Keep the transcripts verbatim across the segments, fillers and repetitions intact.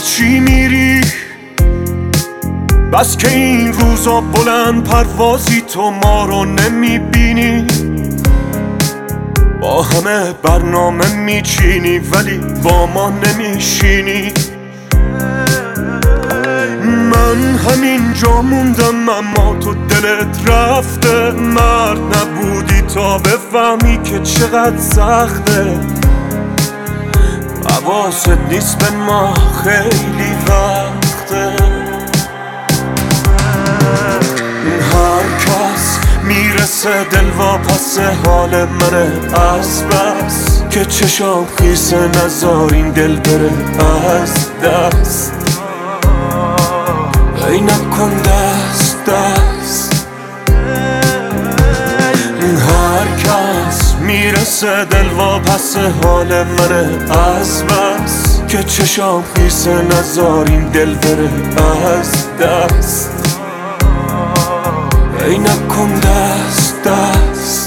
چی میری؟ بس که این روزا بلند پروازی تو ما رو نمیبینی، با همه برنامه میچینی ولی با ما نمیشینی. من همینجا موندم اما تو دلت رفته، مرد نبودی تا بفهمی که چقدر سخته. حواست نیست به ما خیلی وقته. هر کس میرسه دل واپس حال منه از بس که چشام خیسه، نذار این دل بره از دست. ای نکن دست دست. هر کس میرسه دل واپس حال منه از بس که چشام خیسه، نذار این دل بره از دست. ای نکن دست دست.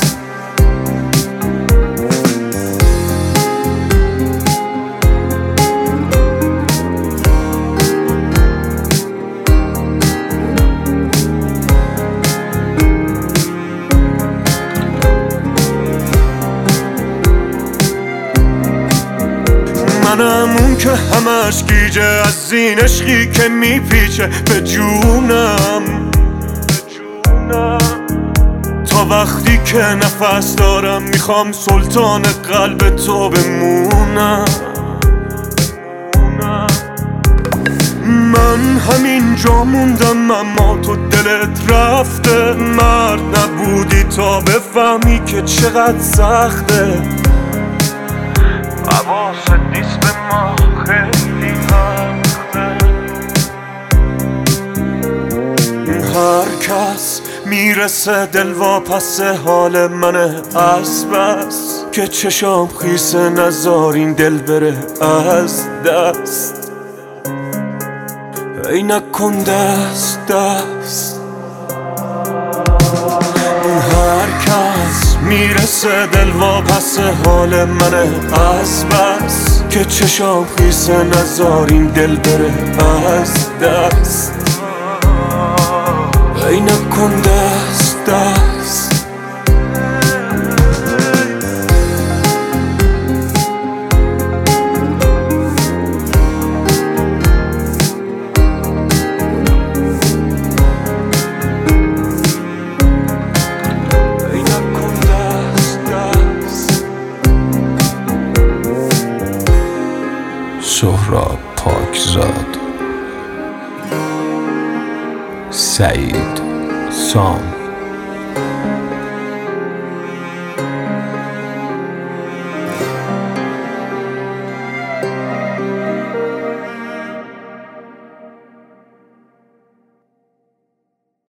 منم اون که همش گیجه از این عشقی که میپیچه به جونم. تا وقتی که نفس دارم میخوام سلطان قلب تو بمونم. من همینجا موندم اما تو دلت رفته، مرد نبودی تا بفهمی که چقدر سخته. حواست نیست به ما خیلی وقته. هر کس میرسه دل واپس حال منه از بس که چشام خیسه، نذار این دل بره از دست. ای نکن دست دست. هر کس میرسه دل واپس حال منه از بس که چشام خیسه، نذار این دل بره از دست. ای نکن دست دست. سهراب پاکزاد، سعید سام.